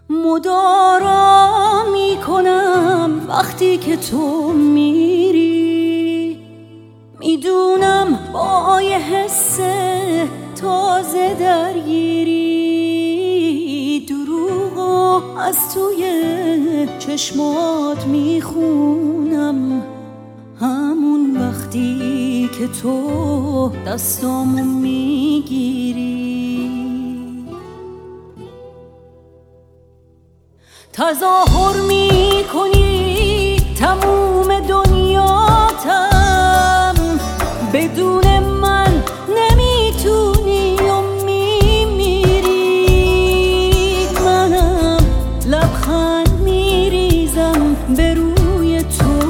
مدارا میکنم وقتی که تو میری، میدونم با یه حس تازه درگیری، دروغو از توی چشمات میخونم، همون وقتی که تو دستامو میگیری. تظاهر میکنی تموم دنیاتم، بدون من نمیتونی و میمیری. منم لبخند میریزم به روی تو،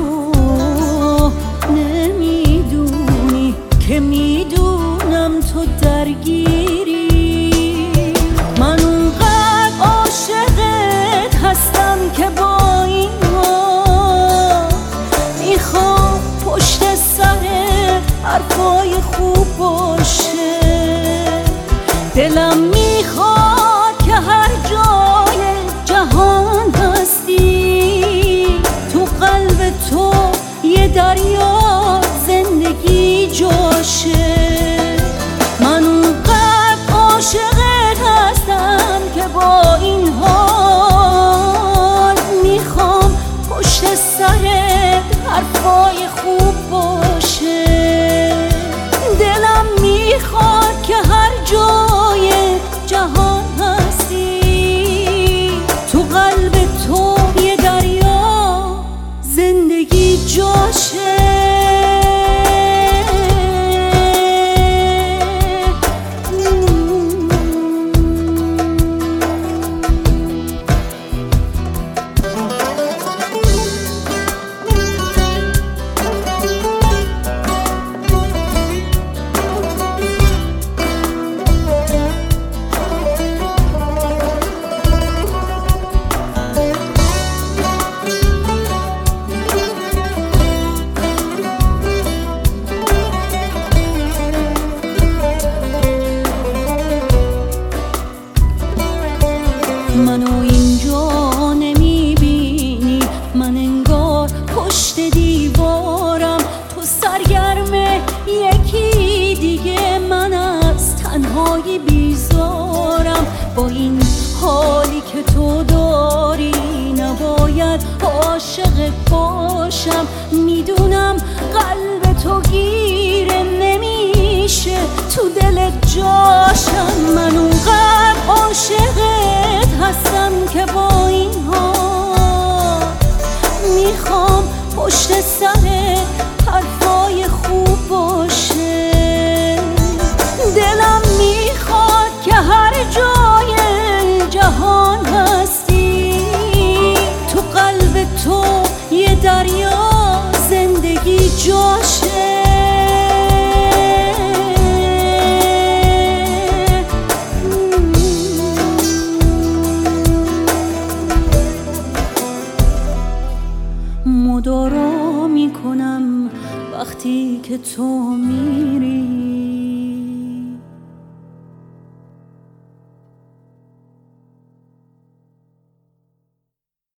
نمیدونی که میدونم تو درگیری. من اونقدر عاشقت هستم که با این حال میخوام پشت سر حرفای خوب باشه. دلم میخواد که هر جای جهان هستی، تو قلب تو یه دریا زندگی جاشه. من اونقدر عاشقت هستم که با این حال میخوام پشت سرت حرفای خوب باشه. دلم میخواد که هر جای جهان هستی، تو قلب تو یه دریا زندگی جاشه. منو اینجا نمیبینی، من انگار پشت دیوارم، تو سرگرم یکی دیگه، من از تنهایی بیزارم. با این حالی که تو داری نباید عاشق باشم، میدونم قلب تو گیره نمیشه تو دلت جاشم. من اونقدر عاشقت هستم که با این حال میخوام پشت سر حرفای خوب باشه. دلم میخواد که هر جای جهان هستی، تو قلب تو یه دریا زندگی جاشه. مدارا میکنم وقتی که تو میری،